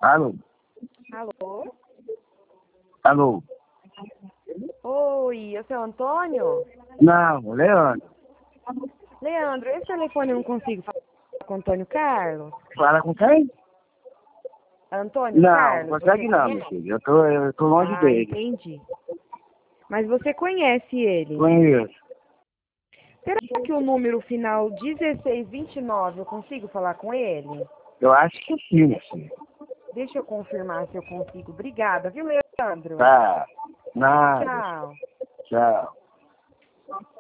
Alô? Alô? Alô? Oi, esse é o Antônio? Não, Leandro. Leandro, esse telefone eu não consigo falar com o Antônio Carlos? Fala com quem? Antônio Não, não Carlos, você consegue não, meu conhece? filho. Eu tô longe Ah, dele. entendi. Mas você conhece ele? Conheço. Será que o número final 1629 eu consigo falar com ele? Eu acho que sim, meu filho. Deixa eu confirmar se eu consigo. Obrigada, viu, Leandro? Tá. Nada. Tchau. Tchau.